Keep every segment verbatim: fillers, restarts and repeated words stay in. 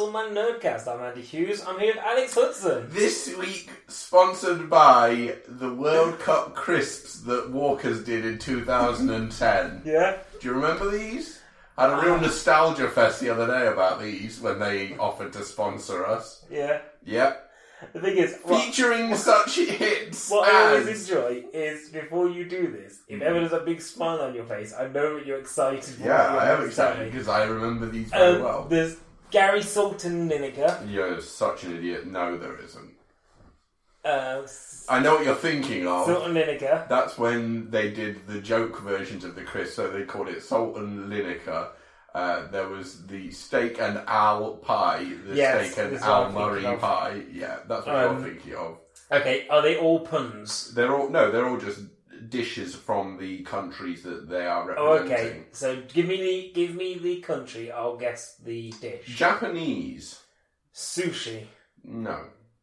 Muscleman Nerdcast. I'm Andy Hughes. I'm here with Alex Hudson. This week, sponsored by the World Cup crisps that Walkers did in two thousand ten. Yeah. Do you remember these? I had a real nostalgia fest the other day about these when they offered to sponsor us. Yeah. Yep. The thing is... What, Featuring such hits What I as... always enjoy is, before you do this, if ever there's a big smile on your face, I know that you're excited. For Yeah, what I you're am about to tell excited me. because I remember these very Um, well. There's Gary Sultan Lineker. You're such an idiot. No, there isn't. Uh, I know what you're thinking of. Sultan Lineker. That's when they did the joke versions of the crisp, so they called it Sultan Lineker. Uh, there was the steak and owl pie, the Yes, steak and this is what owl I'm thinking Murray of. pie. Yeah, that's what Um, you're thinking of. Okay, are they all puns? They're all no, they're all just dishes from the countries that they are Oh, representing. okay. So give me the give me the country. I'll guess the dish. Japanese, Sushi. no.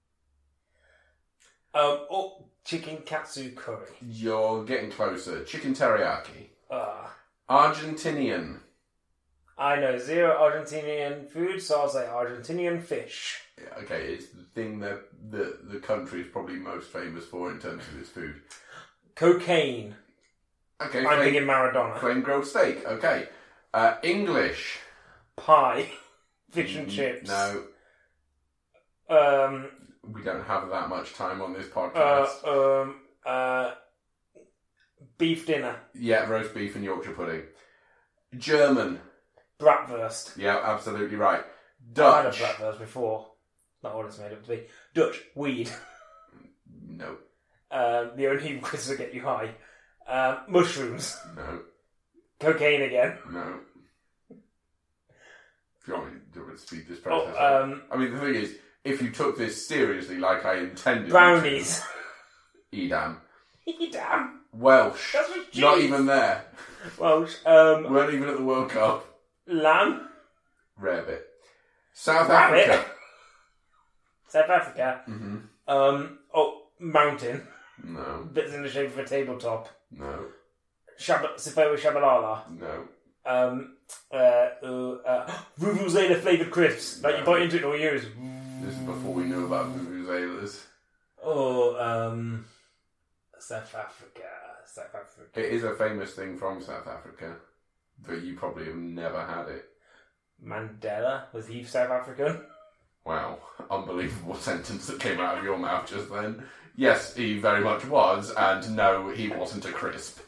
Um. Oh, chicken katsu curry. You're getting closer. Chicken teriyaki. Ah. Argentinian. I know zero Argentinian food, so I'll say Argentinian fish. Yeah, okay, it's the thing that the the country is probably most famous for in terms of its food. Cocaine. Okay, I'm flame, thinking Maradona. flame grilled steak. Okay, uh, English. Pie. Fish and Mm, chips. No, Um. we don't have that much time on this Uh. podcast. Um. Uh. Beef dinner. Yeah, roast beef and Yorkshire pudding. German. Bratwurst. Yeah, absolutely right. I've had a Dutch. bratwurst before. Not what it's made up to be. Dutch. Weed. No, Um, the only quiz that get you high. Um, mushrooms. no, Cocaine again. no. If you want me to speed this Oh, process up. um, I mean, the thing is, if you took this seriously like I intended brownies. you to, Edam. Damn. Welsh. That's what Not cheese. even there. Welsh. Um, Weren't even at the World Cup. lamb. Rarebit. South Rabbit. Africa. South Africa. Mm-hmm. Um, oh, mountain. No, Bits in the shape of a tabletop. no, Shab- Sifo Shabalala. no. Um, uh, uh, uh, Vuvuzela flavoured crisps. Like you bite into it all years. This is before we knew about vuvuzelas. Oh, um, South Africa. South Africa. It is a famous thing from South Africa, but you probably have never had it. Mandela? Was he South African? Wow, unbelievable sentence that came out of your mouth just then. Yes, he very much was, and no, he wasn't a crisp.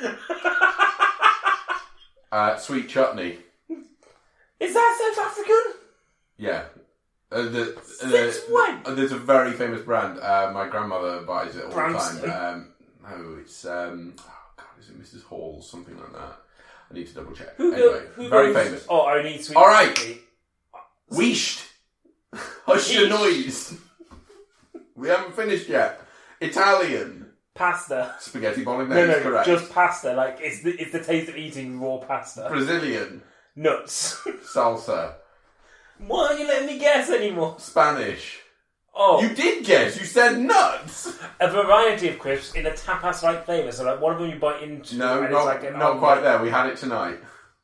uh, sweet chutney. Is that South African? Yeah. Uh, the, Since uh, when? uh, there's a very famous brand. Uh, my grandmother buys it all Branston. the time. Um, no, it's um, oh God, is it Missus Hall? Something like that. I need to double check. Who, anyway, go, who very goes, famous. Oh, I need sweet. All right. chutney. Weisht. Hush your Weisht. noise. We haven't finished yet. Italian. Pasta. Spaghetti bolognese. No, no, correct. just pasta. Like it's the it's the taste of eating raw pasta. Brazilian. Nuts. Salsa. Why aren't you letting me guess anymore? Spanish. Oh, You did guess. You said nuts. a variety of crisps in a tapas-like flavour. So like one of them you bite into. No, and not, it's like an not omelette. quite there. We had it tonight.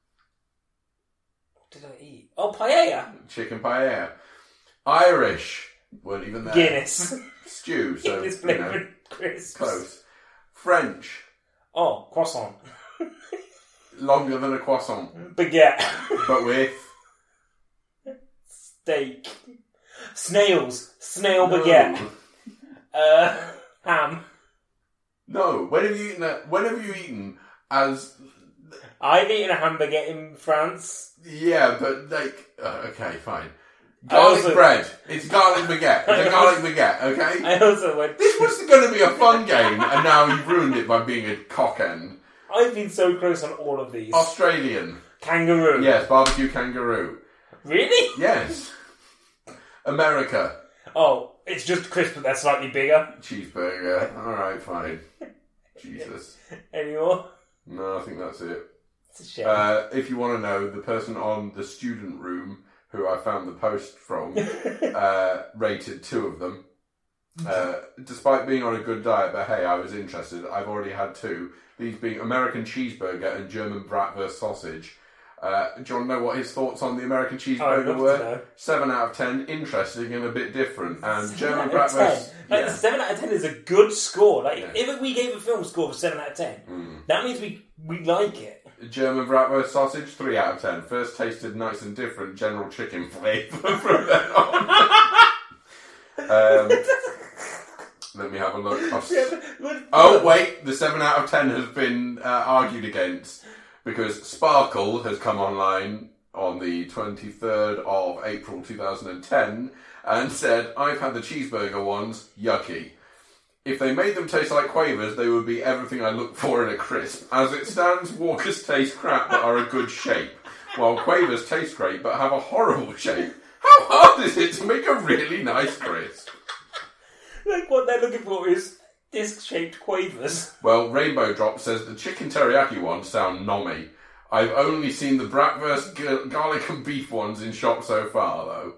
What did I eat? Oh, paella. Chicken paella. Irish. Weren't even there. Guinness. Stew. So, Guinness you know, flavoured crisps. close. French. Oh, croissant. Longer than a croissant. Baguette. But with... Steak. Snails. Snail No. baguette. Uh, ham. No. When have you eaten that? When have you eaten as... I've eaten a ham baguette in France. Yeah, but like... Uh, okay, fine. Garlic also- bread. It's garlic baguette. It's a garlic baguette, okay? I also went... This was going to be a fun game, and now you've ruined it by being a cock end. I've been so close on all of these. Australian. Kangaroo. Yes, barbecue kangaroo. Really? Yes. America. Oh, it's just crisp, but they're slightly bigger. Cheeseburger. Alright, fine. Jesus. Anymore? No, I think that's it. It's a shame. Uh, if you want to know, the person on the student room, who I found the post from, uh, rated two of them. Uh, despite being on a good diet, but hey, I was interested. I've already had two. These being American cheeseburger and German bratwurst sausage. Uh, do you want to know what his thoughts on the American I'd cheeseburger love to were? know. Seven out of ten, interesting and a bit different. And Seven German out of ten. bratwurst, Like, yeah. seven out of ten is a good score. Like, Yeah. if we gave a film score of seven out of ten, Mm. that means we we like it. German bratwurst sausage, three out of ten. First tasted nice and different general chicken flavour from then on. um, let me have a look. Oh, oh, wait, the seven out of ten has been uh, argued against because Sparkle has come online on the twenty-third of April two thousand ten and said, I've had the cheeseburger ones, yucky. If they made them taste like Quavers, they would be everything I look for in a crisp. As it stands, Walkers taste crap but are a good shape, while Quavers taste great but have a horrible shape. How hard is it to make a really nice crisp? Like, what they're looking for is disc-shaped Quavers. Well, Rainbow Drop says the chicken teriyaki ones sound nommy. I've only seen the bratwurst g- garlic and beef ones in shops so far, though.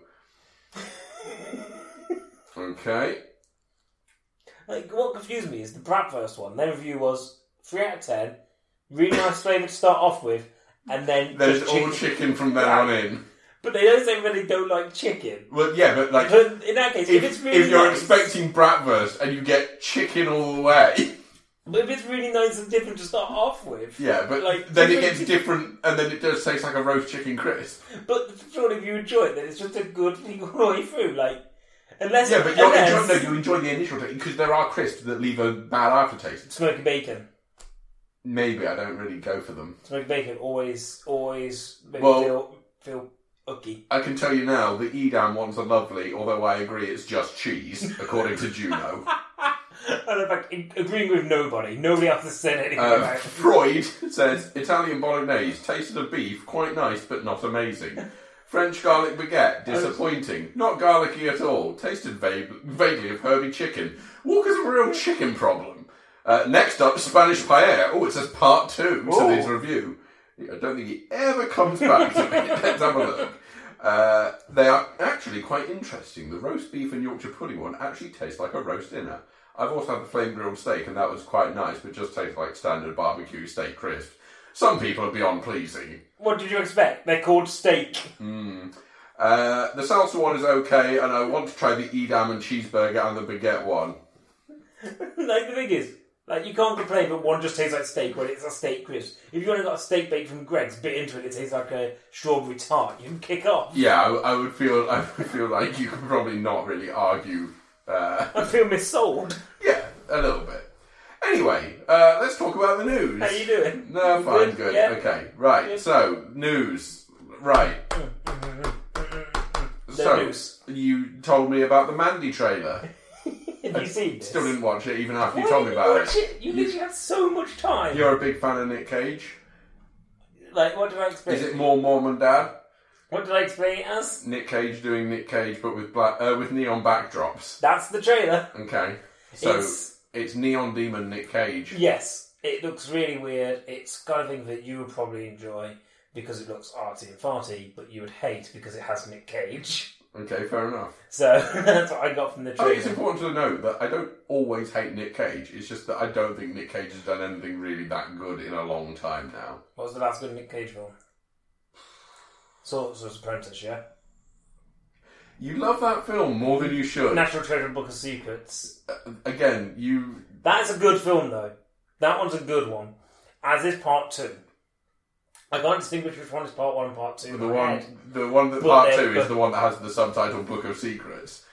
Okay. Like, what confused me is the bratwurst one. Their review was three out of ten, really nice flavour to start off with, and then... There's just all chicken from then on in. But they don't say when they don't like chicken. Well, yeah, but like... But in that case, if, If, it's really if you're nice... expecting bratwurst and you get chicken all the way... But if it's really nice and different to start off with... Yeah, but like, then it different- gets different, and then it does taste like a roast chicken crisp. But surely if you enjoy it, then it's just a good thing all the way through. Like, unless... Yeah, but you're unless... enjoy, no, you enjoy the initial taste, because there are crisps that leave a bad aftertaste. Smoky bacon. Maybe, I don't really go for them. Smoky bacon always, always make Well- me feel, feel ooky. I can tell you now, the Edam ones are lovely, although I agree it's just cheese, according to Juno. And in fact, in- agreeing with nobody. Nobody else has said anything Uh, about it. Freud says, Italian bolognese, tasted of beef, quite nice, but not amazing. French garlic baguette, disappointing. Not garlicky at all. Tasted vague- vaguely of herby chicken. Walker's a real chicken problem. Uh, next up, Spanish paella. Oh, it says part two to Ooh. this review. I don't think he ever comes back to me. Let's have a look. Uh, they are actually quite interesting. The roast beef and Yorkshire pudding one actually tastes like a roast dinner. I've also had the flame grilled steak, and that was quite nice, but just tastes like standard barbecue steak crisp. Some people are beyond pleasing. What did you expect? They're called steak. Mm. Uh, the salsa one is okay, and I want to try the Edam and cheeseburger and the baguette one. Like, the thing is, like, you can't complain, but one just tastes like steak when it's a steak crisp. If you only got a steak bake from Greg's, bit into it, it tastes like a strawberry tart. You can kick off. Yeah, I, I would feel. I would feel like you could probably not really argue. Uh, I feel missold. yeah, a little bit. Anyway, uh, let's talk about the news. How you doing? No, You fine, good? good. Yeah. Okay, right. Good. So news. Right. The so news. you told me about the Mandy trailer. Have you seen this? Still didn't watch it, even after you Why told me didn't about you watch it. it? You literally had so much time. You're a big fan of Nick Cage. Like, what did I explain? Is it more Mom and Dad? What did I explain it as? Nick Cage doing Nick Cage, but with black, uh, with neon backdrops. That's the trailer. Okay, so It's- it's Neon Demon Nick Cage. Yes, it looks really weird. It's kind of thing that you would probably enjoy because it looks arty and farty, but you would hate because it has Nick Cage. Okay, fair enough. So that's what I got from the I think it's trailer. important to note that I don't always hate Nick Cage. It's just that I don't think Nick Cage has done anything really that good in a long time now. What was the last good Nick Cage film? Sorcerer's Apprentice, yeah? You love that film more than you should. National Treasure Book of Secrets. Uh, again, you... That is a good film, though. That one's a good one. As is part two. I can't distinguish which one is part one and part two. The in my one, head. the one that But part they're- two is but- the one that has the subtitle Book of Secrets.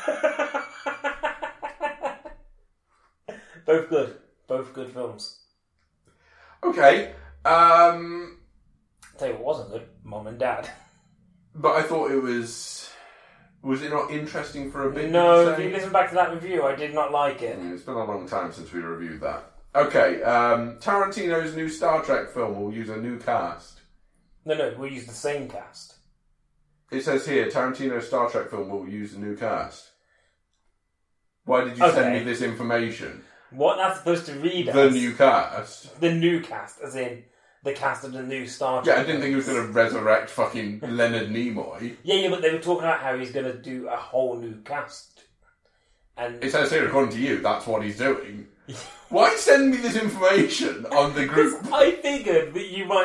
Both good. Both good films. Okay, um... Tell you what wasn't good. Mum and Dad. But I thought it was... Was it not interesting for a bit? No, did if you you say? listen back to that review, I did not like it. Mm, It's been a long time since we reviewed that. Okay, um, Tarantino's new Star Trek film will use a new cast. No, no, we'll use the same cast. It says here, Tarantino's Star Trek film will use a new cast. Why did you Okay. send me this information? What that's supposed to read The as... new cast? The new cast, as in the cast of the new Star Trek. Yeah, I didn't think he was going to resurrect fucking Leonard Nimoy. Yeah, yeah, but they were talking about how he's going to do a whole new cast. And It says here, according to you, that's what he's doing. Why send me this information on the group? I figured that you might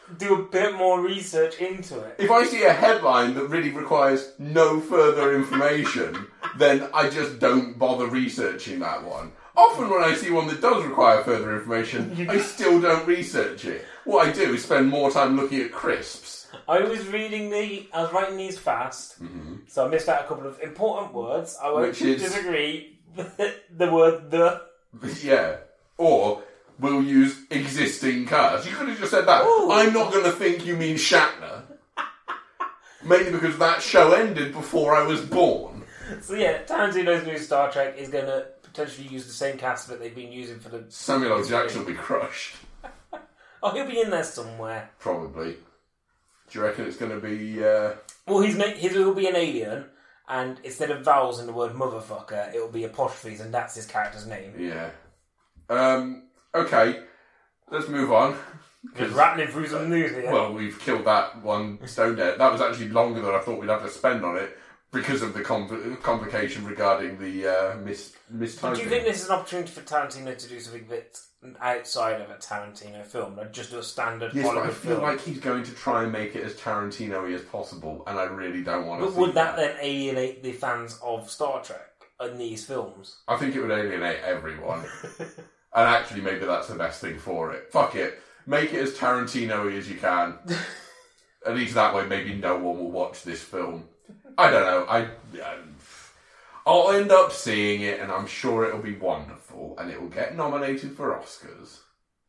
do a bit more research into it. If I see a headline that really requires no further information, then I just don't bother researching that one. Often when I see one that does require further information, I still don't research it. What I do is spend more time looking at crisps. I was reading the... I was writing these fast, mm-hmm. so I missed out a couple of important words. I won't Which is, disagree with the word the. Yeah. Or, we'll use existing cars. You could have just said that. Ooh. I'm not going to think you mean Shatner. Mainly because that show ended before I was born. So yeah, Tarantino's new Star Trek is going to potentially use the same cast that they've been using for the... Samuel L. Jackson will be crushed. Oh, he'll be in there somewhere. Probably. Do you reckon it's going to be... Uh... Well, he's make, his will be an alien, and instead of vowels in the word motherfucker, it'll be apostrophes, and that's his character's name. Yeah. Um, okay, let's move on. Just rattling through some news here. Well, we've killed that one stone dead. That was actually longer than I thought we'd have to spend on it because of the compl- complication regarding the uh, mis mistyping. Do you think this is an opportunity for Tarantino to do something that's outside of a Tarantino film, like just do a standard yes, Hollywood but I feel film? like he's going to try and make it as Tarantino-y as possible, and I really don't want to. But see would that, that then alienate the fans of Star Trek in these films? I think it would alienate everyone, and actually, maybe that's the best thing for it. Fuck it, make it as Tarantino-y as you can. At least that way, maybe no one will watch this film. I don't know. I. Um, I'll end up seeing it, and I'm sure it'll be wonderful, and it will get nominated for Oscars.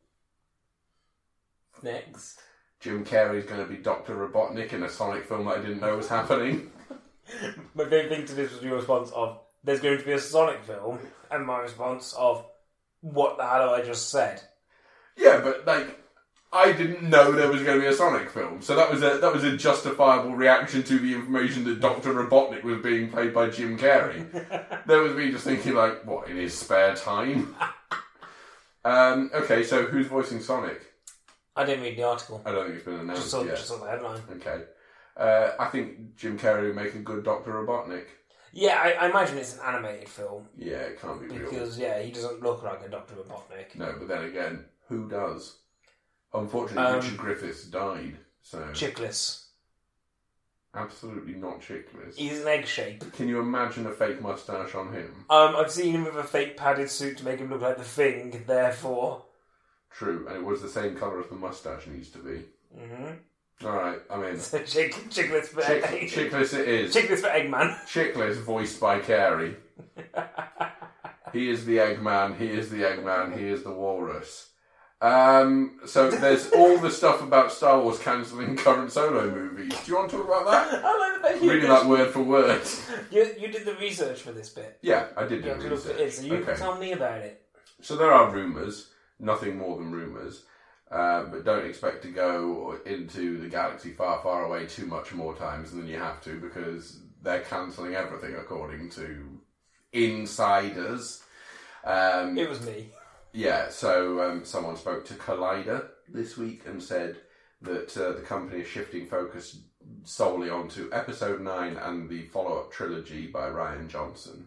Next. Jim Carrey's going to be Doctor Robotnik in a Sonic film that I didn't know was happening. My favourite thing to this was your response of, there's going to be a Sonic film, and my response of, what the hell have I just said? Yeah, but, like, I didn't know there was going to be a Sonic film, so that was a that was a justifiable reaction to the information that Doctor Robotnik was being played by Jim Carrey. There was me just thinking, like, what, in his spare time? um, okay, so who's voicing Sonic? I didn't read the article. I don't think it's been announced just saw, yet. Just saw the headline. Okay. Uh, I think Jim Carrey would make a good Doctor Robotnik. Yeah, I, I imagine it's an animated film. Yeah, it can't be because, real. Because, yeah, he doesn't look like a Doctor Robotnik. No, but then again, who does? Unfortunately, um, Richard Griffiths died, so... Chickless. Absolutely not chickless. He's an egg shape. Can you imagine a fake moustache on him? Um, I've seen him with a fake padded suit to make him look like the Thing, therefore... True, and it was the same colour as the moustache needs to be. Mm-hmm. Alright, I'm in. So chick, chickless for Chick, egg. Chickless it is. Chickless for Eggman. Chickless, voiced by Carey. He is the Eggman, he is the Eggman, he is the Walrus. Um, so there's all the stuff about Star Wars cancelling current Solo movies. Do you want to talk about that? I like that. You Reading that word for word. You, you did the research for this bit. Yeah, I did do you the research. It, so you okay. can tell me about it. So there are rumours, nothing more than rumours, uh, but don't expect to go into the galaxy far, far away too much more times than you have to because they're cancelling everything according to insiders. Um, it was me. Yeah, so um, someone spoke to Collider this week and said that uh, the company is shifting focus solely onto Episode nine and the follow-up trilogy by Rian Johnson.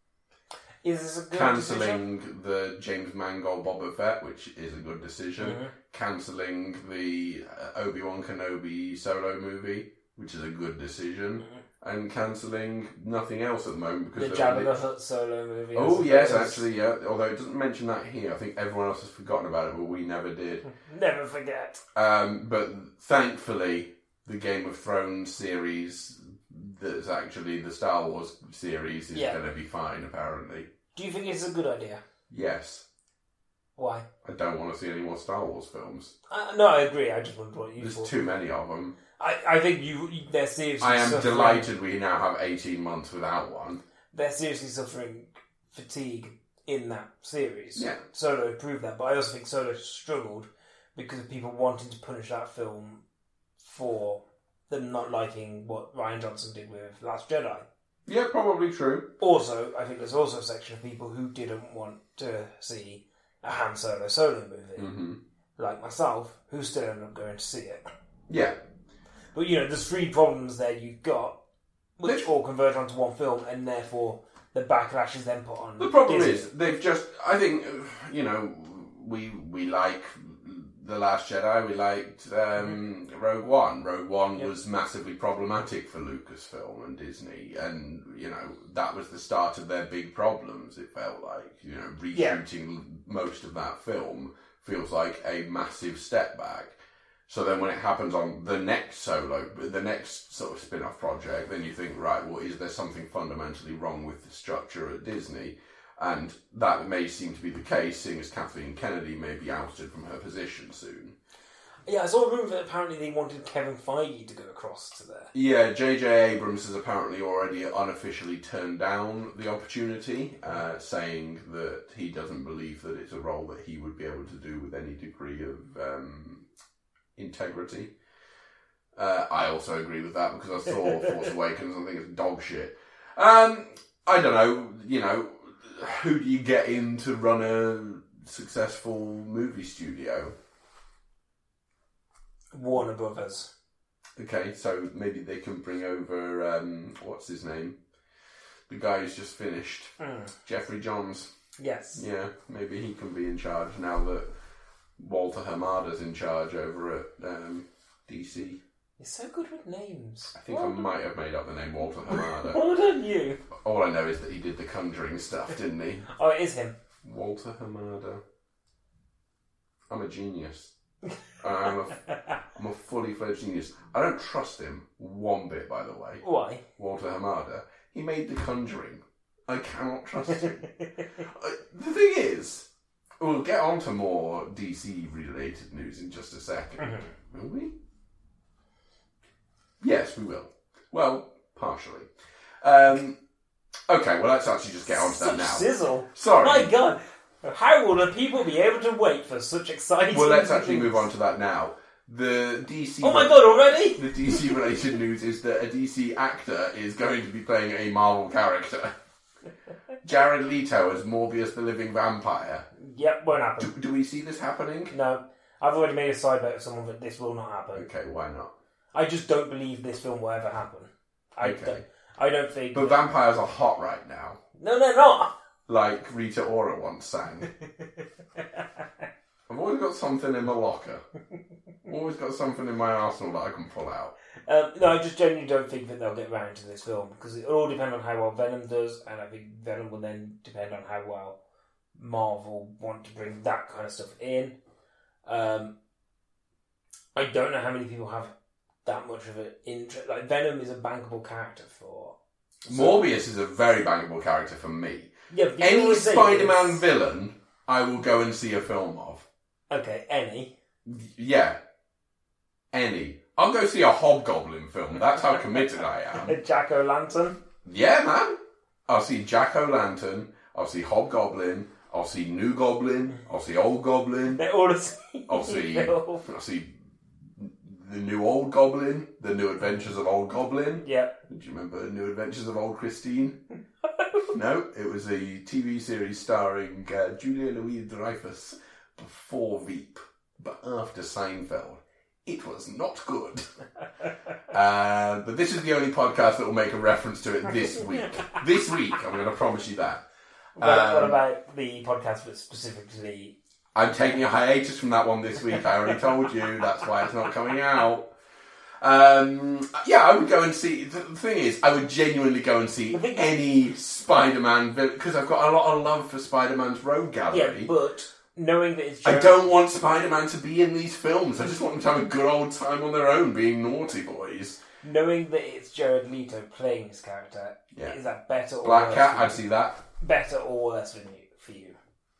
Is this a good Cancelling decision? the James Mangold Boba Fett, which is a good decision. Mm-hmm. Cancelling the uh, Obi-Wan Kenobi solo movie, which is a good decision. Mm-hmm. And cancelling nothing else at the moment because the Jabba the Hutt solo movie. Oh yes, actually, yeah. Although it doesn't mention that here, I think everyone else has forgotten about it, but we never did. Never forget. Um, but thankfully, the Game of Thrones series, that's actually the Star Wars series, is yeah. going to be fine. Apparently. Do you think it's a good idea? Yes. Why? I don't want to see any more Star Wars films. Uh, no, I agree. I just wondered what you. There's thought. too many of them. I, I think you they're seriously I am suffering. delighted we now have eighteen months without one. They're seriously suffering fatigue in that series. Yeah. Solo proved that, but I also think Solo struggled because of people wanting to punish that film for them not liking what Rian Johnson did with Last Jedi. Yeah, probably true. Also, I think there's also a section of people who didn't want to see a Han Solo solo movie. Mm-hmm. Like myself, who still ended up going to see it. Yeah. But, you know, there's three problems there you've got, which all converge onto one film, and therefore the backlash is then put on The problem Disney. is, they've just, I think, you know, we we like The Last Jedi. We liked um, mm-hmm. Rogue One. Rogue One yep. was massively problematic for Lucasfilm and Disney, and you know that was the start of their big problems. It felt like you know reshooting yeah. most of that film feels like a massive step back. So then when it happens on the next solo, the next sort of spin-off project, then you think, right, well, is there something fundamentally wrong with the structure at Disney? And that may seem to be the case, seeing as Kathleen Kennedy may be ousted from her position soon. Yeah, I saw a rumour that apparently they wanted Kevin Feige to go across to there. Yeah, J J Abrams has apparently already unofficially turned down the opportunity, uh, saying that he doesn't believe that it's a role that he would be able to do with any degree of um, integrity. Uh, I also agree with that because I saw Force Awakens and I think it's dog shit. Um, I don't know, you know, who do you get in to run a successful movie studio? Warner Brothers. Okay, so maybe they can bring over, um, what's his name? The guy who's just finished. Mm. Jeffrey Johns. Yes. Yeah, maybe he can be in charge now that Walter Hamada's in charge over at um, D C. You're so good with names. I think well I done. might have made up the name Walter Hamada. Well done, you. All I know is that he did the Conjuring stuff, didn't he? Oh, it is him. Walter Hamada. I'm a genius. I'm a, I'm a fully fledged genius. I don't trust him one bit, by the way. Why? Walter Hamada. He made the Conjuring. I cannot trust him. uh, the thing is, we'll get on to more D C related news in just a second. Mm-hmm. Will we? Yes, we will. Well, partially. Um, okay, well, let's actually just get on to that now. Sizzle. Sorry. My God. How will the people be able to wait for such exciting Well, let's things? actually move on to that now. The D C... Oh my God, already? The D C related news is that a D C actor is going to be playing a Marvel character. Jared Leto as Morbius the Living Vampire. Yep, won't happen. Do, do we see this happening? No. I've already made a side bet of someone that this will not happen. Okay, why not? I just don't believe this film will ever happen. I okay. don't, I don't think... But that... vampires are hot right now. No, they're not! Like Rita Ora once sang. I've always got something in my locker. Always got something in my arsenal that I can pull out. Um, no, I just genuinely don't think that they'll get round to this film because it'll all depend on how well Venom does, and I think Venom will then depend on how well Marvel want to bring that kind of stuff in. Um, I don't know how many people have that much of an interest. Like, Venom is a bankable character for... So, Morbius is a very bankable character for me. Yeah, any Spider-Man is... villain, I will go and see a film of. Okay, any? Yeah. Any. I'll go see a Hobgoblin film. That's how committed I am. A Jack-O-Lantern? Yeah, man. I'll see Jack-O-Lantern. I'll see Hobgoblin. I'll see New Goblin. I'll see Old Goblin. They're all the same. I'll see... I'll see... The New Old Goblin, The New Adventures of Old Goblin. Yeah. Do you remember The New Adventures of Old Christine? No, it was a T V series starring uh, Julia Louis-Dreyfus before Veep, but after Seinfeld. It was not good. uh, but this is the only podcast that will make a reference to it this week. This week, I'm going to promise you that. What, um, what about the podcast that specifically... I'm taking a hiatus from that one this week. I already told you. That's why it's not coming out. Um, yeah, I would go and see... The thing is, I would genuinely go and see any Spider-Man... Because I've got a lot of love for Spider-Man's Rogue Gallery. Yeah, but knowing that it's... Jared... I don't want Spider-Man to be in these films. I just want them to have a good old time on their own, being naughty boys. Knowing that it's Jared Leto playing this character, yeah. Is that better or Black worse? Black Cat, I'd see that. Better or worse for you? For you?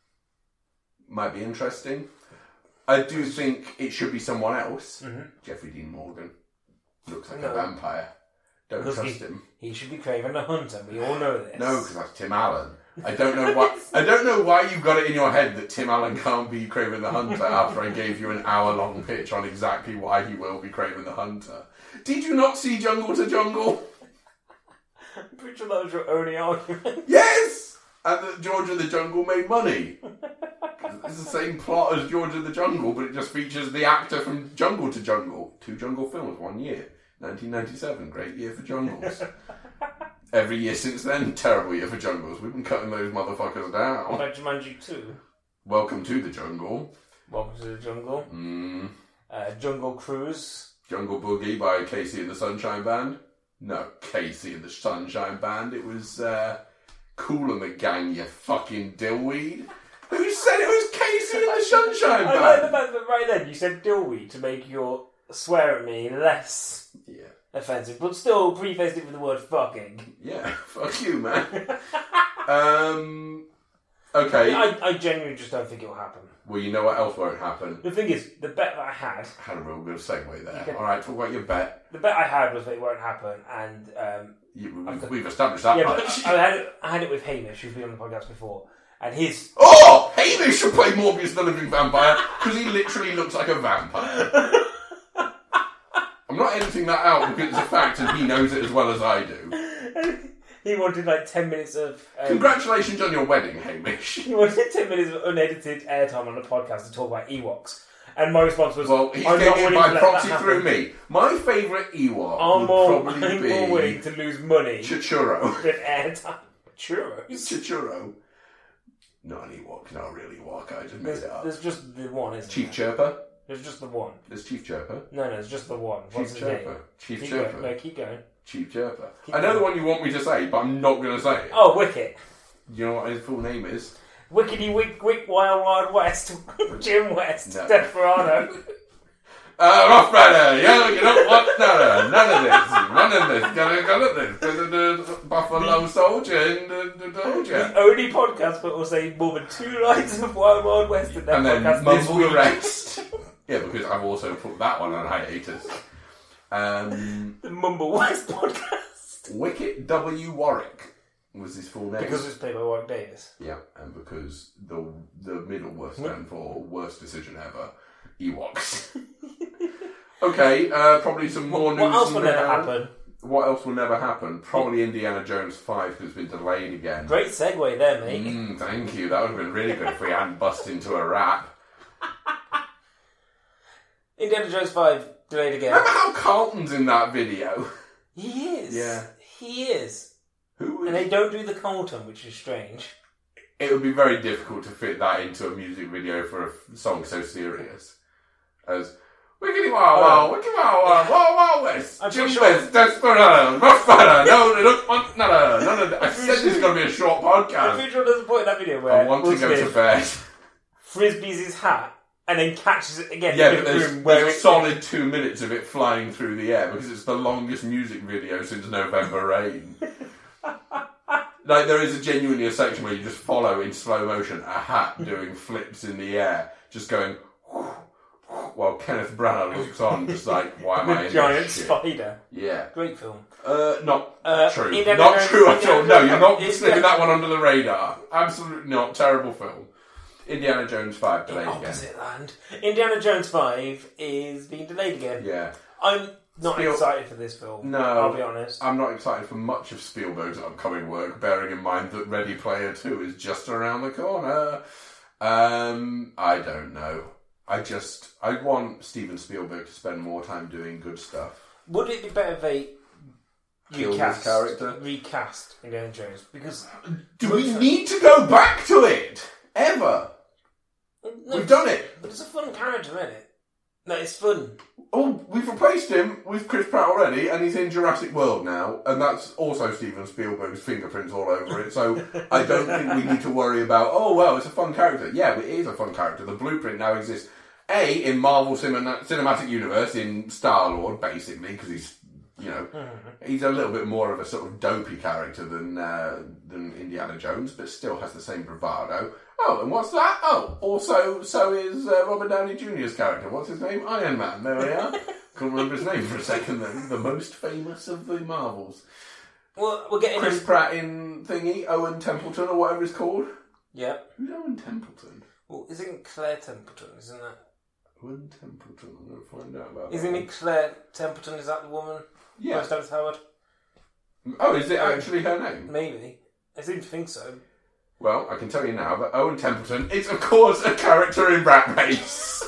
Might be interesting. I do think it should be someone else. Mm-hmm. Jeffrey Dean Morgan. Looks like no. a vampire. Don't because trust he, him. He should be Craven the Hunter. We all know this. No, because that's Tim Allen. I don't know why. I don't know why you've got it in your head that Tim Allen can't be Craven the Hunter after I gave you an hour-long pitch on exactly why he will be Craven the Hunter. Did you not see Jungle to Jungle? I'm pretty sure that was your only argument. Yes, and that George of the Jungle made money. It's the same plot as George of the Jungle, but it just features the actor from Jungle to Jungle. Two Jungle films, one year. nineteen ninety-seven, great year for jungles. Every year since then, terrible year for jungles. We've been cutting those motherfuckers down. What about Jumanji two? Welcome to the Jungle. Welcome to the Jungle. Mm. Uh, Jungle Cruise. Jungle Boogie by Casey and the Sunshine Band. No, Casey and the Sunshine Band. It was uh, Kool and the Gang, you fucking dillweed. Who said it was Casey and the Sunshine Band? I like the fact that right then you said dillweed to make your swear at me less yeah. offensive, but still prefaced it with the word fucking. Yeah, fuck you, man. um, okay. I, I genuinely just don't think it'll happen. Well, you know what else won't happen? The thing is, the bet that I had... I had a real good segue there. Can, Alright, talk about your bet. The bet I had was that it won't happen, and... Um, you, we've, we've established that yeah, much. I had, it, I had it with Hamish, who's been on the podcast before, and his... Oh! Hamish should play Morbius the Living Vampire, because he literally looks like a vampire. I'm not editing that out because it's a fact and he knows it as well as I do. He wanted like ten minutes of... Um, Congratulations on your wedding, Hamish. He wanted ten minutes of unedited airtime on the podcast to talk about Ewoks. And my response was... Well, he's I'm getting it by proxy that through me. My favourite Ewok I'm would more, probably I'm be... more willing to lose money Chichuro. than airtime. Churros? Chichuro. Not an Ewok, not a real Ewok, I just made There's, it up. there's just the one, isn't Chief there? Chirper? There's just the one. There's Chief Chirper. No, no, it's just the one. What's Chief his Chirper. name? Chief Keep Chirper. going. No, keep going. Chief Chirper. Keep I know going. the one you want me to say, but I'm not going to say it. Oh, Wicket. Do you know what his full name is? Wickety Wick Wick Wild Wild West. Jim West. No. Desperado. Uh, Rough Rider, yeah, you don't want none, none of this, none of this, none of this, none of this, Buffalo Soldier and the, the Soldier. The only podcast that will say more than two lines of Wild Wild West in their And then podcast mumble this the week. rest. Yeah, because I've also put that one on hiatus. Um, The Mumble West podcast. Wicket W. Warwick was his full name. Because it's played by Warwick Davis. Yeah, and because the the middle was stand for worst decision ever, Ewoks. Okay, uh, probably some more news. What else will now. never happen? What else will never happen? Probably Indiana Jones five because it's been delayed again. Great segue there, mate. Mm, thank you. That would have been really good if we hadn't bust into a rap. Indiana Jones five delayed again. Remember how Carlton's in that video? He is. Yeah. He is. Who is? And they don't do the Colton, which is strange. It would be very difficult to fit that into a music video for a song so serious as Wiggity Wow Wow, Wiggity Wow Wow, Wow Wow West, I'm Jim sure- West, Desperado, Rough Rider, no, they don't want none, none of that. I said this is going to be a short I'm podcast. pretty sure there's a point in that video where I want to Will go to Smith bed. frisbees his hat and then catches it again Yeah, in but the there's, room where there's it- solid two minutes of it flying through the air because it's the longest music video since November Rain. Like, there is a genuinely a section where you just follow in slow motion a hat doing flips in the air, just going while Kenneth Branagh looks on, just like, why am I the in giant this shit? spider. Yeah. Great film. Uh, not Uh, true. Indiana Not Jones- true at all. No, you're not Indiana- slipping that one under the radar. Absolutely not. Terrible film. Indiana Jones five delayed In again. opposite land. Indiana Jones five is being delayed again. Yeah. I'm not Spiel- excited for this film. No. I'll be honest. I'm not excited for much of Spielberg's upcoming work, bearing in mind that Ready Player two is just around the corner. Um, I don't know. I just, I want Steven Spielberg to spend more time doing good stuff. Would it be better if they Kill his recast, character? recast Indiana Jones? Because Do we need to go back to it? Ever? no, We've done it. But it's a fun character, isn't it? No, it's fun. Oh, we've replaced him with Chris Pratt already, and he's in Jurassic World now, and that's also Steven Spielberg's fingerprints all over it, so I don't think we need to worry about, oh, well, it's a fun character. Yeah, it is a fun character. The blueprint now exists, A, in Marvel Cinem- Cinematic Universe, in Star-Lord, basically, because he's, you know, mm-hmm. he's a little bit more of a sort of dopey character than uh, than Indiana Jones, but still has the same bravado. Oh, and what's that? Oh, also, so is uh, Robert Downey Junior's character. What's his name? Iron Man. There we are. Couldn't remember his name for a second then. The most famous of the Marvels. Well, we're getting Chris this... Pratt in Thingy, Owen Templeton, or whatever he's called. Yeah. Who's Owen Templeton? Well, isn't Claire Templeton, isn't that? Owen Templeton, I'm going to find out about Isn't that. it Claire Templeton? Is that the woman? Yeah. First Douglas Howard? Oh, is it actually her name? Maybe. I seem to think so. Well, I can tell you now that Owen Templeton is, of course, a character in Rat Race.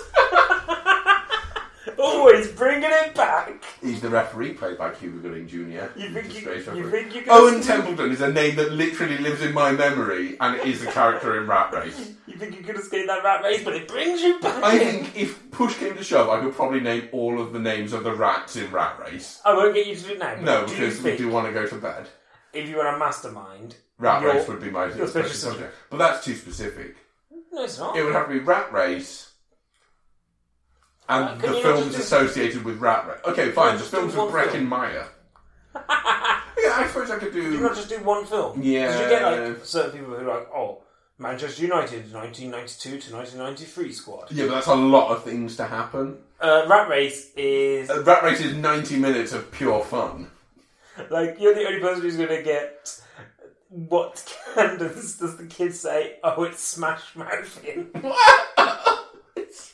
Always bringing it back. He's the referee, played by Cuba Gooding Junior You think you, Disgraced you referee. think you can Owen Templeton is a name that literally lives in my memory, and it is a character in Rat Race. You think you could escape that rat race, but it brings you back I in. think if push came to shove, I could probably name all of the names of the rats in Rat Race. I won't get you to do it now. No, do because we do want to go to bed. If you were a mastermind, Rat your, Race would be my your special special subject. But that's too specific. No, it's not. It would have to be Rat Race and Uh, the can you not films just do- associated with Rat Race. Okay, fine, the just do films with one Breckin film? Meyer. Yeah, I suppose I could do... Do you not just do one film? Yeah. Because you get like certain people who are like, oh, Manchester United nineteen ninety-two to nineteen ninety-three squad. Yeah, but that's a lot of things to happen. Uh, Rat Race is... Uh, Rat Race is ninety minutes of pure fun. Like, you're the only person who's going to get... What candles does the kid say? Oh, it's Smash Mouth in. It's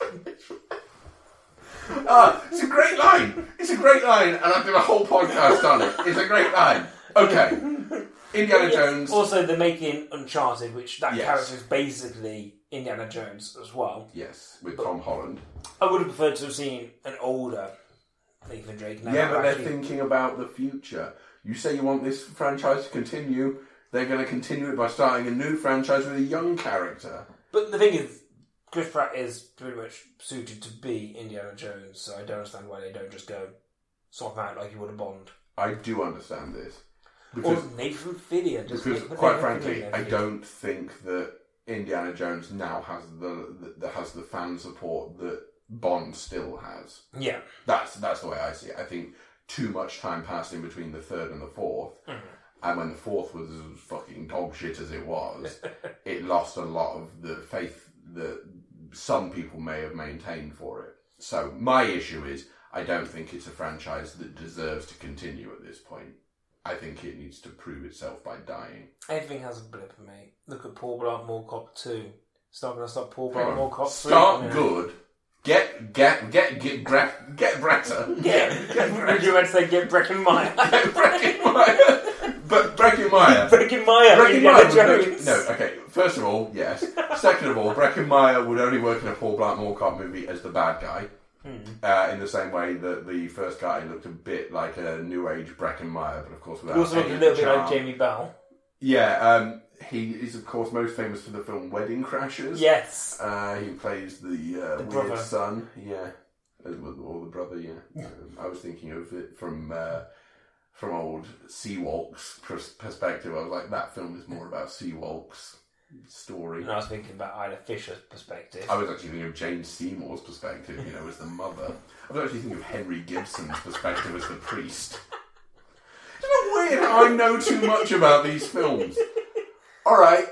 Ah, it's a great line. It's a great line, and I've done a whole podcast on it. It's a great line. Okay. Indiana Yes. Jones. Also, they're making Uncharted, which that Yes. character is basically Indiana Jones as well. Yes, with Tom Holland. I would have preferred to have seen an older Nathan Drake. Now Yeah, but they're actually- thinking about the future. You say you want this franchise to continue, they're going to continue it by starting a new franchise with a young character. But the thing is, Chris Pratt is pretty much suited to be Indiana Jones, so I don't understand why they don't just go swap him out like you would a Bond. I do understand this. Or Because, Nathan Fillion. Just because put quite Nathan frankly, Fillion I in. don't think that Indiana Jones now has the, the, the has the fan support that Bond still has. Yeah. That's that's the way I see it. I think too much time passed in between the third and the fourth. Mhm. And when the fourth was as fucking dog shit as it was, it lost a lot of the faith that some people may have maintained for it. So my issue is, I don't think it's a franchise that deserves to continue at this point. I think it needs to prove itself by dying. Everything has a blip, mate. Look at Paul Blart Mall Cop two. It's not going to stop Paul Hang Blart on. Mall Cop three. Start coming out. good. Get get get get Bre- get Bretta. Yeah. get Would you Bretta. meant to say get Breckenmeyer? Get Breckenmeyer. But Breckenmeyer. Breckenmeyer. Breckenmeyer Indiana would make, Jones. no, okay. First of all, yes. Second of all, Breckenmeyer would only work in a Paul Blart Mall Cop movie as the bad guy, Hmm. uh, in the same way that the first guy looked a bit like a new age Breckenmeyer, but of course without He also looked any a little bit charm. like Jamie Bell. Yeah, um, he is of course most famous for the film Wedding Crashers. Yes. Uh, he plays the, uh, The weird brother. son. Yeah, As with- or the brother. Yeah, um, I was thinking of it from. Uh, From old Seawalk's pers- perspective, I was like, that film is more about Seawalk's story. And I was thinking about Ida Fisher's perspective. I was actually thinking of Jane Seymour's perspective, you know, as the mother. I was actually thinking of Henry Gibson's perspective as the priest. Isn't it weird how I know too much about these films? Alright,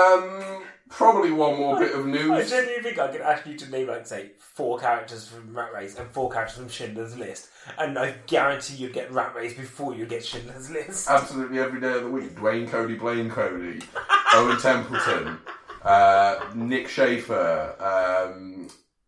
um, probably one more bit of I news. genuinely think I could ask you to name, like, say, four characters from Rat Race and four characters from Schindler's List, and I guarantee you'd get Rat Race before you get Schindler's List. Absolutely every day of the week. Dwayne Cody, Blaine Cody, Owen Templeton, uh, Nick Schaefer, um,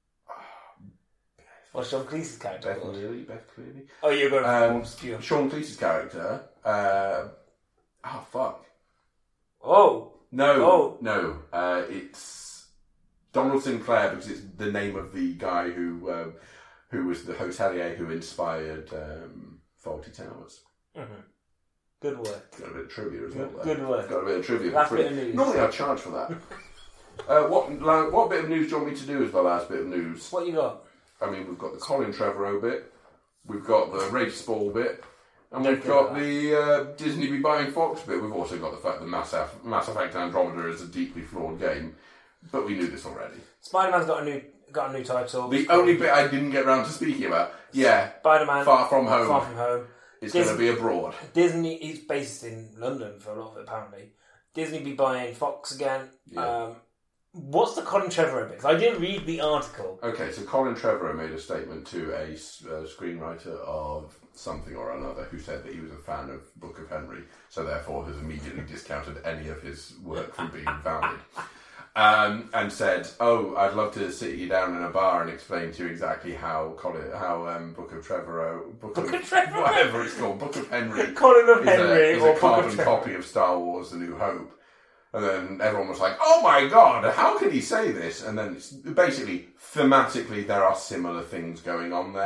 What's John Cleese's character Beth called? Cleary, Beth Cleary. Oh, you're going for Um, more obscure. Sean Cleese's character. Uh, oh fuck. Oh! No, Oh. no. Uh, it's Donald Sinclair because it's the name of the guy who um, who was the hotelier who inspired um, Fawlty Towers. Mm-hmm. Good work. Got a bit of trivia as well. Good, there. good work. Got a bit of trivia. for Last free. bit of news. Normally I'd charge for that. uh, what la- what bit of news do you want me to do as the last bit of news? What you got? I mean, we've got the Colin Trevorrow bit, we've got the Race Ball bit, and Don't we've get got that. the uh, Disney be buying Fox bit. We've also got the fact that Mass, Eff- Mass Effect Andromeda is a deeply flawed game, but we knew this already. Spider-Man's got a new got a new title. The only bit I didn't get round to speaking about, yeah, Spider-Man Far From Home. Far From Home. It's Dis- going to be abroad. Disney is based in London for a lot of it, apparently. Disney be buying Fox again. Yeah. Um, what's the Colin Trevorrow bit? 'Cause I didn't read the article. Okay, so Colin Trevorrow made a statement to a s- uh, screenwriter of something or another who said that he was a fan of Book of Henry, so therefore has immediately discounted any of his work from being valid. Um, and said, "Oh, I'd love to sit you down in a bar and explain to you exactly how Colin, how um, Book of Trevorrow, Book, Book of, of Trevorrow. whatever it's called, Book of Henry, Colin of is Henry a, is or a Book carbon of Trevorrow. copy of Star Wars: A New Hope." And then everyone was like, "Oh my god, how can he say this?" And then it's basically thematically there are similar things going on there,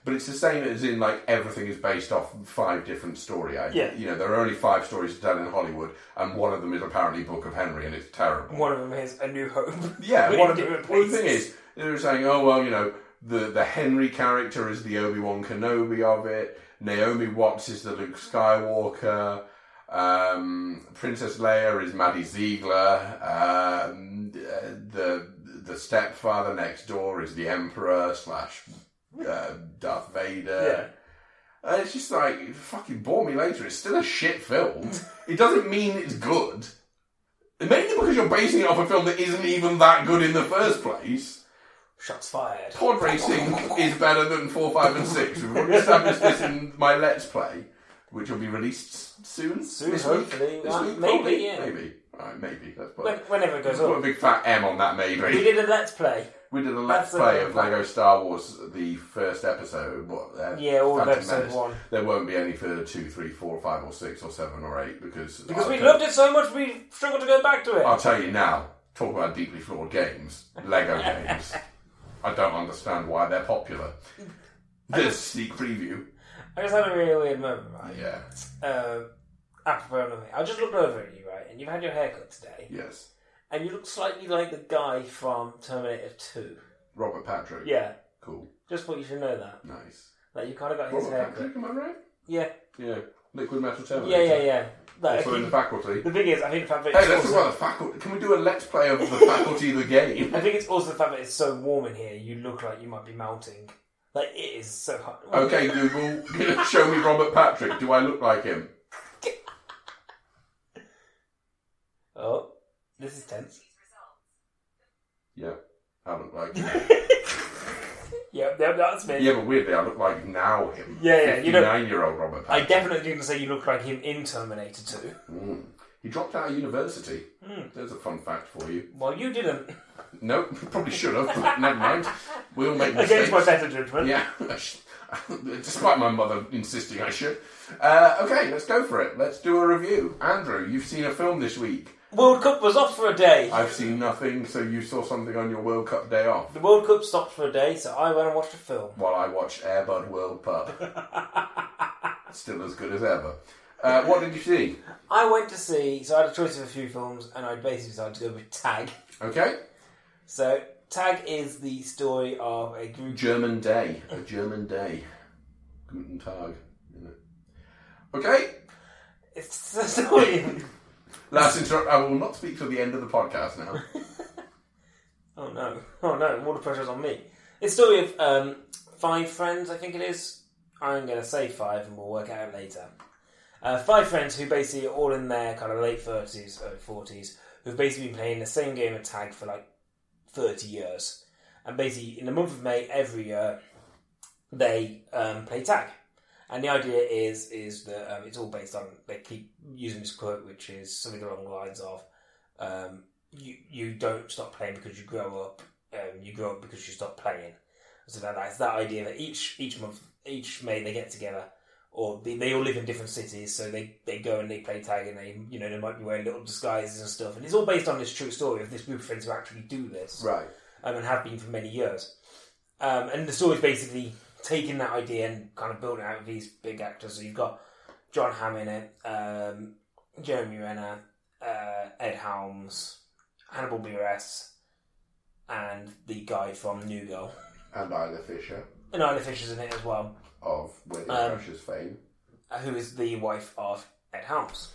But it's the same as in, like, everything is based off five different story. I, Yeah. You know, there are only five stories to tell in Hollywood, and one of them is apparently Book of Henry, and it's terrible. One of them is A New Hope. Yeah, With one of the, different well, the thing places. is, they were saying, oh, well, you know, the, the Henry character is the Obi-Wan Kenobi of it, Naomi Watts is the Luke Skywalker, um, Princess Leia is Maddie Ziegler, um, the the stepfather next door is the Emperor slash uh, Darth Vader. Yeah. And it's just like, it fucking bore me later. It's still a shit film. It doesn't mean it's good. Mainly because you're basing it off a film that isn't even that good in the first place. Shots fired. Pod racing is better than four, five, and six. We've already established this in my Let's Play, which will be released soon. Soon, this hopefully. Week? This Uh, week, maybe, probably? yeah. Maybe. Alright, maybe. Let's put, When, whenever it goes let's put a up. big fat M on that, We maybe. did a Let's Play. We did a Let's That's a Play big of fat- Lego Star Wars, the first episode. What? Uh, Yeah, all of Phantom episode Menace. one. There won't be any for two, three, four, five, or six, or seven, or eight, because... Because I'll we tell- loved it so much we struggled to go back to it. I'll tell you now, talk about deeply flawed games, Lego games. I don't understand why they're popular. This sneak preview. I just had a really weird moment, right? Yeah. Uh, apropos nothing. I just looked over at you, right? And you've had your haircut today. Yes. And you look slightly like the guy from Terminator two. Robert Patrick. Yeah. Cool. Just thought you should know that. Nice. Like, you kind of got his Robert haircut. Patrick, am I right? Yeah. Yeah. Liquid Metal Terminator. Yeah, yeah, yeah. Like, Also in the faculty. the thing is, I think the fact that Hey, it's let's talk also, about the faculty. Can we do a Let's Play of the faculty the game? I think it's also the fact that it's so warm in here, you look like you might be melting. Like, it is so hot. Okay, Google, show me Robert Patrick. Do I look like him? Oh, this is tense. Yeah. I look like him. Yeah, yeah, that's me. Yeah, but weirdly, I look like now him. Yeah, yeah, you know- fifty-nine-year-old Robert I Patrick. definitely didn't say you look like him in Terminator two. Mm. He dropped out of university. Mm. There's a fun fact for you. Well, you didn't. Nope, probably should have, but never mind. We all make mistakes. Against my better judgment. Yeah, despite my mother insisting I should. Uh, okay, let's go for it. Let's do a review. Andrew, you've seen a film this week. World Cup was off for a day. I've seen nothing, so you saw something on your World Cup day off. The World Cup stopped for a day, so I went and watched a film. While I watched Airbud World Pub. Still as good as ever. Uh, what did you see? I went to see, so I had a choice of a few films, and I basically decided to go with Tag. Okay. So, Tag is the story of a group... German Day. A German Day. Guten Tag. Isn't it? Okay. It's the story... Last interrupt. I will not speak till the end of the podcast now. oh no. Oh no, all the pressure's on me. It's the story of um, five friends, I think it is. I'm going to say five, and we'll work it out later. Uh, five friends who basically are all in their kind of late thirties, early forties, who've basically been playing the same game of Tag for like thirty years. And basically, in the month of May every year, they um, play Tag. And the idea is is that um, it's all based on, they keep using this quote, which is something along the lines of, um, you you don't stop playing because you grow up, um, you grow up because you stop playing. So that, that's that idea that each each month, each May they get together, or they, they all live in different cities, so they, they go and they play Tag, and they, you know, they might be wearing little disguises and stuff. And it's all based on this true story of this group of friends who actually do this. Right. Um, and have been for many years. Um, and the story's basically taking that idea and kind of building out these big actors. So you've got John Hamm in it, um, Jeremy Renner, uh, Ed Helms, Hannibal Buress, and the guy from New Girl. And Isla Fisher. And Isla Fisher's in it as well. Of Wedding Um, Crashers fame. uh, Who is the wife of Ed Helms.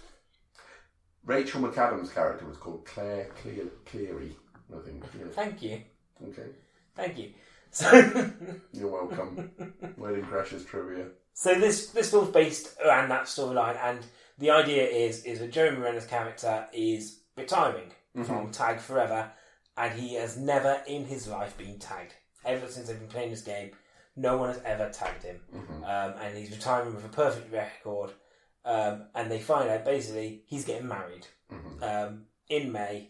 Rachel McAdams' character was called Claire Clear, Cleary. I think. Yeah. Thank you. Okay. Thank you. So, You're welcome. Wedding Crashers trivia. so this this film's based around that storyline, and the idea is is that Jeremy Renner's character is retiring Mm-hmm. from Tag forever, and he has never in his life been tagged. Ever since they've been playing this game, no one has ever tagged him, Mm-hmm. um, and he's retiring with a perfect record. Um, and they find out basically he's getting married Mm-hmm. um, in May.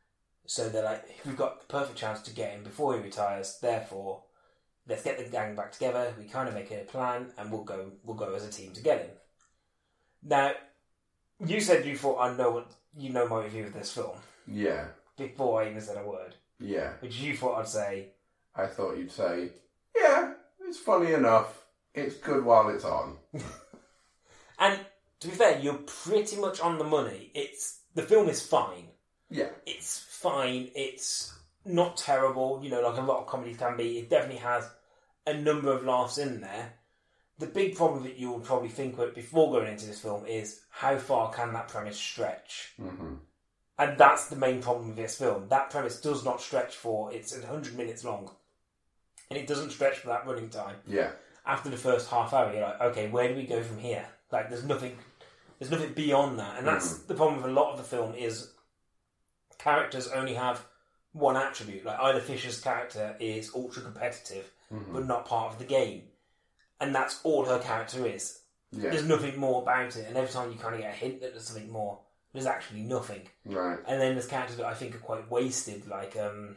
So they're like, we've got the perfect chance to get him before he retires. Therefore, let's get the gang back together. We kind of make a plan, and we'll go. We'll go as a team to get him. Now, you said you thought I know what you know my review of this film Yeah. before I even said a word, Yeah. which you thought I'd say. I thought you'd say, yeah, it's funny enough. It's good while it's on. And to be fair, you're pretty much on the money. It's the film is fine. Yeah. It's fine. It's not terrible, you know, like a lot of comedies can be. It definitely has a number of laughs in there. The big problem that you will probably think with before going into this film is how far can that premise stretch? Mm-hmm. And that's the main problem with this film. That premise does not stretch for, it's one hundred minutes long. And it doesn't stretch for that running time. Yeah. After the first half hour, you're like, okay, where do we go from here? Like, there's nothing, there's nothing beyond that. And that's mm-hmm. the problem with a lot of the film is characters only have one attribute. Like, Isla Fisher's character is ultra competitive, mm-hmm. but not part of the game. And that's all her character is. Yeah. There's nothing more about it. And every time you kind of get a hint that there's something more, there's actually nothing. Right. And then there's characters that I think are quite wasted, like, um,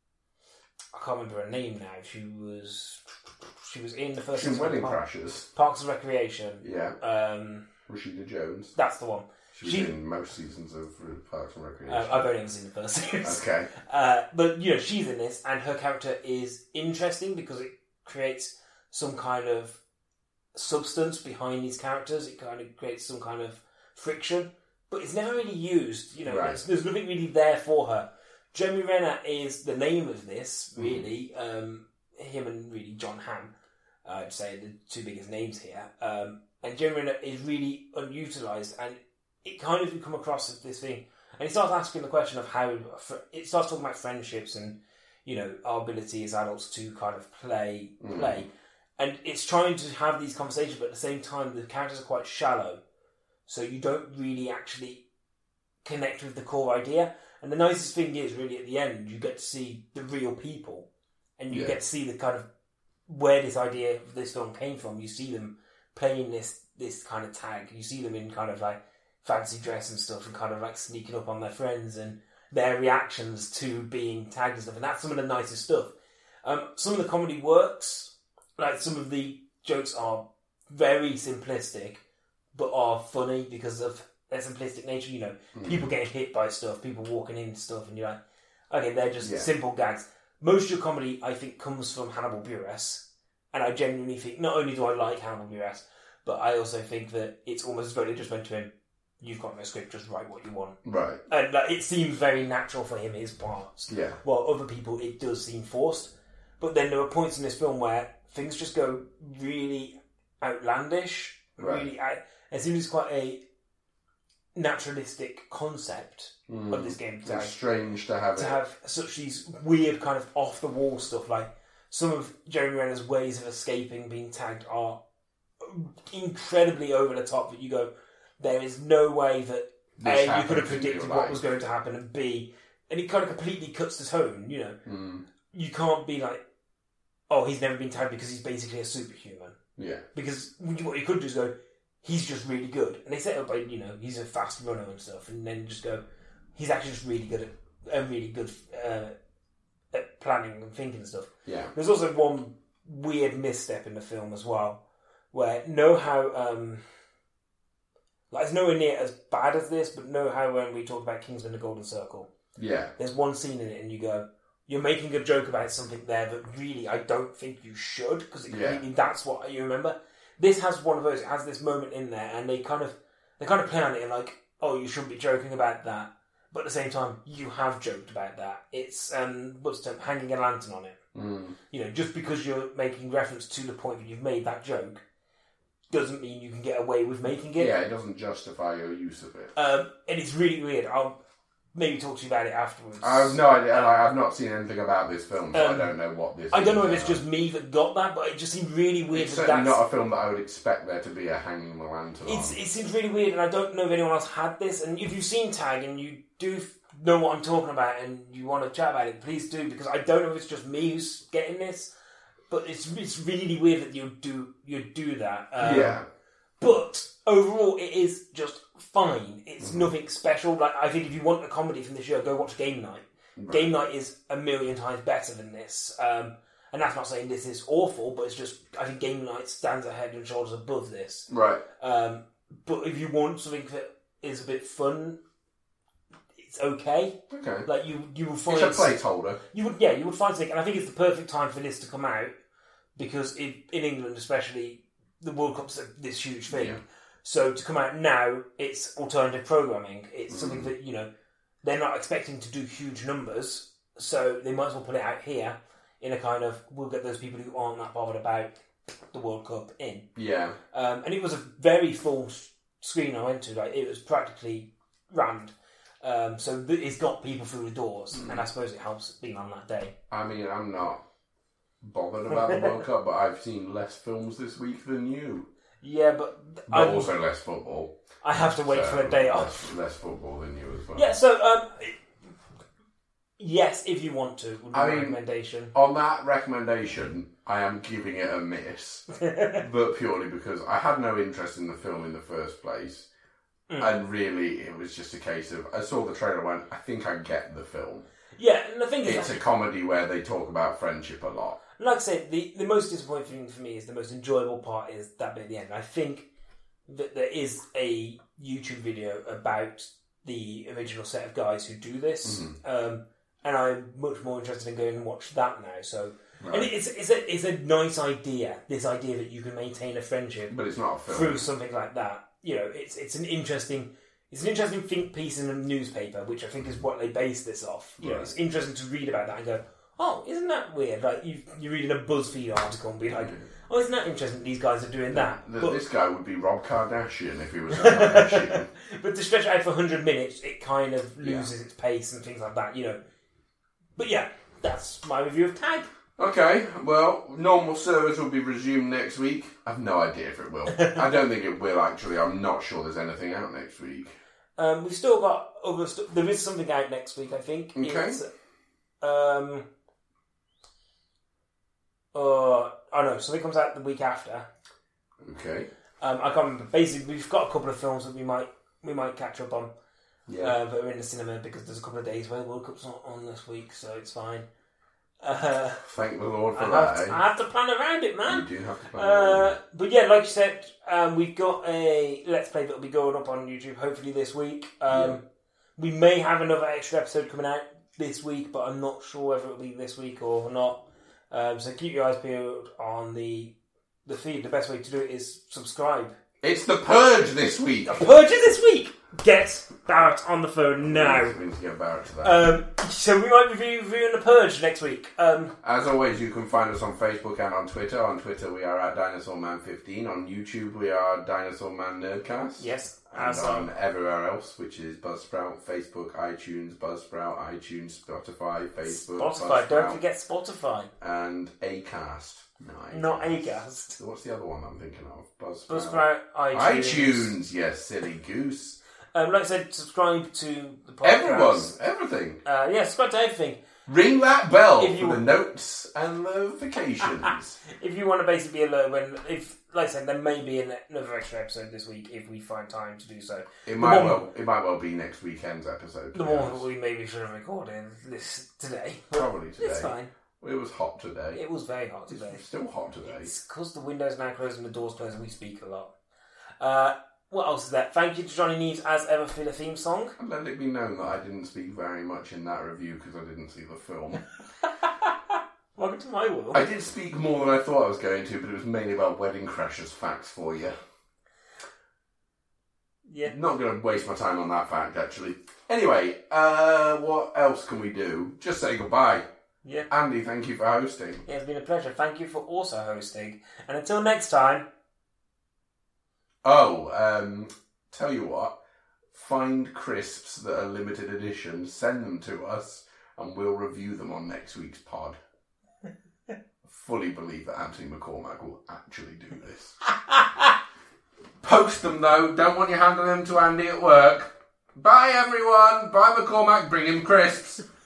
I can't remember her name now. She was, she was in the first season. Wedding Park, Crashers. Parks and Recreation. Yeah. Um, Rashida Jones. That's the one. She was she, in most seasons of Parks and Recreation. Uh, I've only ever seen the first series. Okay. Uh, but, you know, she's in this, and her character is interesting because it creates some kind of substance behind these characters. It kind of creates some kind of friction, but it's never really used. You know, right. there's, there's nothing really there for her. Jeremy Renner is the name of this, really. Mm. Um, him and really John Hamm, uh, I'd say, the two biggest names here. Um, and Jeremy Renner is really unutilised, and it kind of come across as this thing. And it starts asking the question of how... It starts talking about friendships and, you know, our ability as adults to kind of play, mm. play. And it's trying to have these conversations, but at the same time, the characters are quite shallow. So you don't really actually connect with the core idea. And the nicest thing is, really, at the end, you get to see the real people. And you yeah. get to see the kind of... where this idea of this film came from. You see them playing this, this kind of tag. You see them in kind of like fancy dress and stuff and kind of like sneaking up on their friends and their reactions to being tagged and stuff. And that's some of the nicest stuff. Um, some of the comedy works... Like, some of the jokes are very simplistic, but are funny because of their simplistic nature. You know, mm. people getting hit by stuff, people walking into stuff, and you're like, okay, they're just yeah. simple gags. Most of your comedy, I think, comes from Hannibal Buress, and I genuinely think, not only do I like Hannibal Buress, but I also think that it's almost as though they just went to him, you've got no script, just write what you want. Right. And uh, it seems very natural for him, his parts. Yeah. While other people, it does seem forced. But then there are points in this film where things just go really outlandish. Right. Really, out, it seems quite a naturalistic concept mm. of this game. It's strange to have to it. have such these weird kind of off the wall stuff. Like some of Jeremy Renner's ways of escaping being tagged are incredibly over the top. That you go, there is no way that this A, you could have predicted what was going to happen, and B, and it kind of completely cuts the tone. You know, mm. you can't be like, oh, he's never been tagged because he's basically a superhuman. Yeah. Because what you could do is go, he's just really good. And they set up, like, you know, he's a fast runner and stuff. And then just go, he's actually just really good at, uh, really good uh, at planning and thinking and stuff. Yeah. There's also one weird misstep in the film as well, where know how, um, like, it's nowhere near as bad as this, but know how when we talk about Kingsman: The Golden Circle. Yeah. There's one scene in it and you go, you're making a joke about something there that really I don't think you should, because yeah. really that's what you remember. This has one of those, it has this moment in there, and they kind of they kind of play on it and like, oh, you shouldn't be joking about that. But at the same time, you have joked about that. It's, um, what's the term, hanging a lantern on it. Mm. You know, just because you're making reference to the point that you've made that joke, doesn't mean you can get away with making it. Yeah, it doesn't justify your use of it. Um, and it's really weird. I'll maybe talk to you about it afterwards. I have no idea. Um, I've not seen anything about this film, so um, I don't know what this. I don't know if it's about. just me that got that, but it just seemed really weird. It's that certainly that's... not a film that I would expect there to be a hanging the lantern it's, on. It seems really weird, and I don't know if anyone else had this. And if you've seen Tag and you do know what I'm talking about, and you want to chat about it, please do, because I don't know if it's just me who's getting this, but it's it's really weird that you do you do that. Um, yeah. But overall, it is just fine. It's mm-hmm. nothing special. Like, I think if you want a comedy from this year, go watch Game Night. Right. Game Night is a million times better than this. Um, and that's not saying this is awful, but it's just, I think Game Night stands a head and shoulders above this. Right. Um, but if you want something that is a bit fun, it's okay. Okay. Like, you, you will find... It's a placeholder. You would, yeah, you would find something. And I think it's the perfect time for this to come out, because in, in England especially... the World Cup's this huge thing. Yeah. So to come out now, it's alternative programming. It's Mm. something that, you know, they're not expecting to do huge numbers, so they might as well put it out here in a kind of, we'll get those people who aren't that bothered about the World Cup in. Yeah. Um, and it was a very full screen I went to. Like, it was practically rammed. Um, so th- it's got people through the doors, Mm. and I suppose it helps being on that day. I mean, I'm not bothered about the World Cup, but I've seen less films this week than you. Yeah, but... But I'm, also less football. I have to wait So, for a day less, off. Less football than you as well. Yeah, so... Um, yes, if you want to, would be I my mean, recommendation. On that recommendation, I am giving it a miss. But purely because I had no interest in the film in the first place. Mm. And really, it was just a case of, I saw the trailer and went, I think I get the film. Yeah, and the thing is... It's a comedy where they talk about friendship a lot. Like I said, the, the most disappointing thing for me is the most enjoyable part is that bit at the end. I think that there is a YouTube video about the original set of guys who do this, Mm-hmm. um, and I'm much more interested in going and watch that now. So, Right. and it's it's a it's a nice idea. This idea that you can maintain a friendship But it's not a film. through something like that. You know, it's it's an interesting. It's an interesting think piece in a newspaper, which I think is what they base this off. You know, Right. it's interesting to read about that and go, oh, isn't that weird? Like, you, you're reading a BuzzFeed article and be like, oh, isn't that interesting these guys are doing that? The, But, this guy would be Rob Kardashian if he was a Kardashian. but to stretch it out for one hundred minutes, it kind of Yeah. loses its pace and things like that, you know. But yeah, that's my review of Tag. Okay, well, normal service will be resumed next week. I've no idea if it will. I don't think it will, actually. I'm not sure there's anything out next week. Um, we've still got other stuff. There is something out next week, I think. Okay. It's, um, uh, I know, something comes out the week after. Okay. Um, I can't remember. Basically, we've got a couple of films that we might we might catch up on. Yeah. Uh, that are in the cinema because there's a couple of days where the World Cup's not on this week, so it's fine. Uh, Thank the Lord for I, that. have to, eh? I have to plan around it, man. You do have to plan Uh, but yeah, like you said, um, we've got a Let's Play that'll be going up on YouTube hopefully this week. Um, Yeah. We may have another extra episode coming out this week, but I'm not sure whether it'll be this week or not. Um, so keep your eyes peeled on the the feed. The best way to do it is subscribe. It's the Purge this week. The Purge is this week! Get Barrett on the phone now. We need to get Barrett to that. Um, so we might be reviewing The Purge next week. Um, As always, you can find us on Facebook and on Twitter. On Twitter, we are at Dinosaur Man fifteen. On YouTube, we are Dinosaur Man Nerdcast. yes. And As on everywhere else, which is Buzzsprout, Facebook, iTunes, Buzzsprout, iTunes, Spotify, Facebook, Spotify. Don't Buzzsprout, forget Spotify. and Acast. No, Acast. Not Acast. What's the other one I'm thinking of? Buzzsprout. Buzzsprout, iTunes. iTunes, yes, silly goose. Um, like I said, subscribe to the podcast. Everyone, everything. Uh, yeah, subscribe to everything. Ring that bell If you for the want- notes and notifications. If you want to basically be alert when, if like I said, there may be an- another extra episode this week if we find time to do so. It might one- well, it might well be next weekend's episode. to The be one honest. that we maybe should have recorded this today. Probably today. It's fine. It was hot today. It was very hot today. It's still hot today. It's because the window's now closed and the door's closed and we speak a lot. Uh, what else is there? Thank you to Johnny Neves as ever for the theme song. And let it be known that I didn't speak very much in that review because I didn't see the film. Welcome to my world. I did speak more than I thought I was going to, but it was mainly about Wedding Crashers facts for you. Yeah. Not going to waste my time on that fact, actually. Anyway, uh, what else can we do? Just say goodbye. Yeah. Andy, thank you for hosting. Yeah, it's been a pleasure. Thank you for also hosting. And until next time. Oh, um, tell you what. Find crisps that are limited edition, send them to us, and we'll review them on next week's pod. Fully believe that Anthony McCormack will actually do this. Post them though, don't want you handing them to Andy at work. Bye everyone, bye McCormack, bring him crisps.